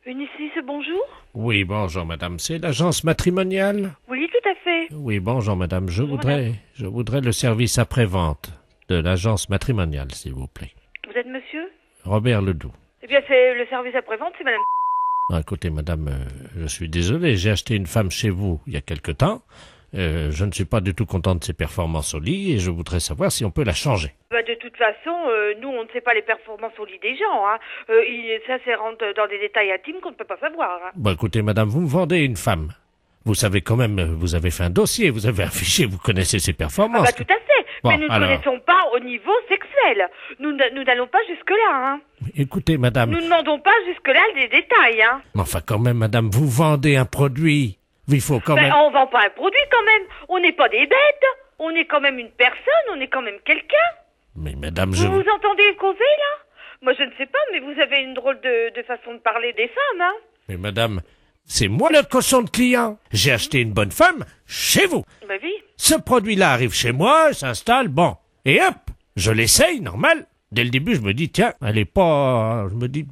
Unicis, bonjour. Oui, bonjour madame, c'est l'agence matrimoniale? Oui, tout à fait. Oui, bonjour madame, je Bonjour, voudrais le service après-vente de l'agence matrimoniale, s'il vous plaît. Vous êtes monsieur? Robert Ledoux. Eh bien, c'est le service après-vente, c'est madame... Ah, écoutez madame, je suis désolé, j'ai acheté une femme chez vous il y a quelque temps. Je ne suis pas du tout content de ses performances au lit et je voudrais savoir si on peut la changer. Bah, de toute façon, nous, on ne sait pas les performances au lit des gens. Hein. Ça rentre dans des détails intimes qu'on ne peut pas savoir. Hein. Bon, écoutez madame, vous me vendez une femme. Vous savez quand même, vous avez fait un dossier, vous avez un fichier, vous connaissez ses performances. Ah bah tout à fait. Bon, mais nous ne alors... connaissons pas au niveau sexuel. Nous n'allons pas jusque-là. Hein. Écoutez madame... Nous ne demandons pas jusque-là des détails. Hein. Mais enfin quand même madame, vous vendez un produit. Il faut quand même... On vend pas un produit quand même. On n'est pas des bêtes. On est quand même une personne. On est quand même quelqu'un. Mais madame, Vous vous entendez causer là? Moi je ne sais pas, mais vous avez une drôle de façon de parler des femmes. Hein. Mais madame, c'est moi le cochon de client. J'ai acheté une bonne femme chez vous. Bah oui. Ce produit-là arrive chez moi, s'installe, bon. Et hop, je l'essaye, normal. Dès le début, je me dis, tiens, elle est pas... Je me dis,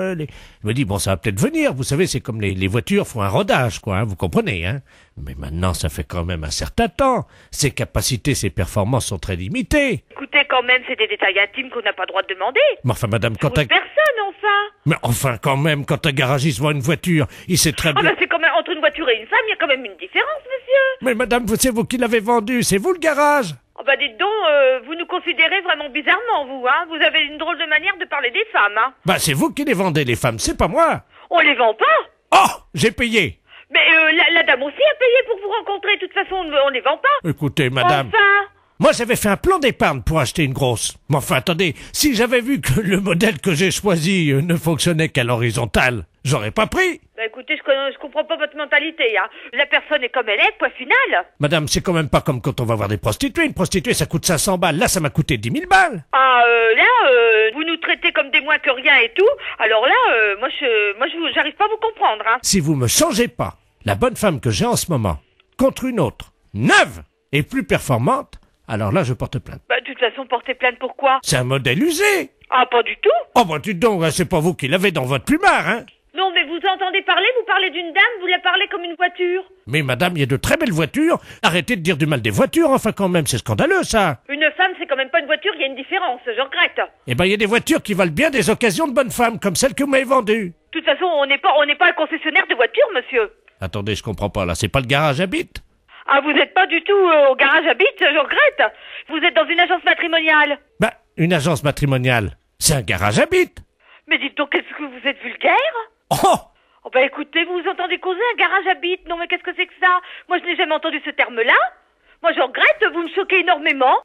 bon, ça va peut-être venir. Vous savez, c'est comme les voitures font un rodage, quoi, hein, vous comprenez, hein. Mais maintenant, ça fait quand même un certain temps. Ses capacités, ses performances sont très limitées. Écoutez, quand même, c'est des détails intimes qu'on n'a pas le droit de demander. Mais enfin, madame, quand Personne, enfin. Mais enfin, quand même, quand un garagiste vend une voiture, il sait très Ah bien... bah c'est quand même, entre une voiture et une femme, il y a quand même une différence, monsieur. Mais madame, c'est vous qui l'avez vendue, c'est vous le garage. Oh bah dites donc, vous nous considérez vraiment bizarrement, vous, hein. Vous avez une drôle de manière de parler des femmes, hein. Bah, c'est vous qui les vendez, les femmes, c'est pas moi. On les vend pas. Oh, j'ai payé. Mais la dame aussi a payé pour vous rencontrer, de toute façon, on les vend pas. Écoutez, madame... Enfin. Moi, j'avais fait un plan d'épargne pour acheter une grosse. Mais enfin, attendez, si j'avais vu que le modèle que j'ai choisi ne fonctionnait qu'à l'horizontale, j'aurais pas pris. Bah écoutez, je comprends pas votre mentalité, hein. La personne est comme elle est, point final. Madame, c'est quand même pas comme quand on va voir des prostituées. Une prostituée, ça coûte 500 balles. Là, ça m'a coûté 10 000 balles. Ah, vous nous traitez comme des moins que rien et tout. Alors là, j'arrive pas à vous comprendre, hein. Si vous me changez pas la bonne femme que j'ai en ce moment contre une autre, neuve et plus performante, alors là, je porte plainte. Bah, de toute façon, porter plainte pourquoi? C'est un modèle usé. Ah, pas du tout. Oh, bah, dites donc, c'est pas vous qui l'avez dans votre plumard, hein. Non, mais vous entendez parler, vous parlez d'une dame, vous la parlez comme une voiture. Mais madame, il y a de très belles voitures. Arrêtez de dire du mal des voitures, enfin quand même, c'est scandaleux, ça. Une femme, c'est quand même pas une voiture, il y a une différence, je regrette. Eh ben, il y a des voitures qui valent bien des occasions de bonnes femmes, comme celle que vous m'avez vendue. De toute façon, on n'est pas un concessionnaire de voitures, monsieur. Attendez, je comprends pas, là, c'est pas le garage Habit? Ah, vous n'êtes pas du tout au garage Habit, je regrette. Vous êtes dans une agence matrimoniale. Bah, une agence matrimoniale, c'est un garage Habit. Mais dites donc, qu'est-ce que vous êtes vulgaire? Oh! Oh bah écoutez, vous entendez causer un garage Habit? Non mais qu'est-ce que c'est que ça? Moi je n'ai jamais entendu ce terme-là. Moi je regrette, vous me choquez énormément.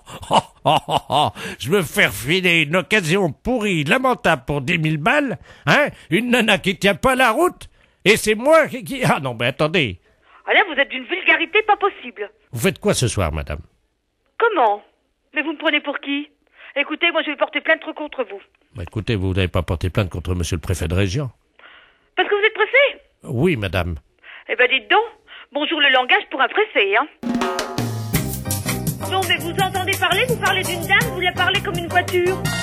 Je me fais refiler une occasion pourrie, lamentable pour 10 000 balles, hein? Une nana qui tient pas la route? Et c'est moi qui... Ah non, mais attendez. Ah là, vous êtes d'une vulgarité pas possible. Vous faites quoi ce soir, madame? Comment? Mais vous me prenez pour qui? Écoutez, moi je vais porter plainte contre vous. Bah écoutez, vous n'avez pas porté plainte contre monsieur le préfet de région? Parce que vous êtes pressé? Oui, madame. Eh ben dites donc, bonjour le langage pour un pressé, hein. Non mais vous entendez parler, vous parlez d'une dame, vous la parlez comme une voiture.